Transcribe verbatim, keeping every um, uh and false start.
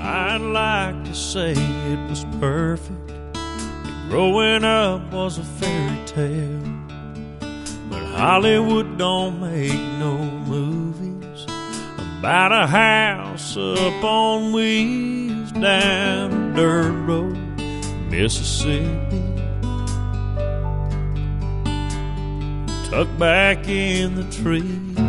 I'd like to say it was perfect, that growing up was a fairy tale, but Hollywood don't make no movies about a house up on wheels down a dirt road, Mississippi, tucked back in the trees.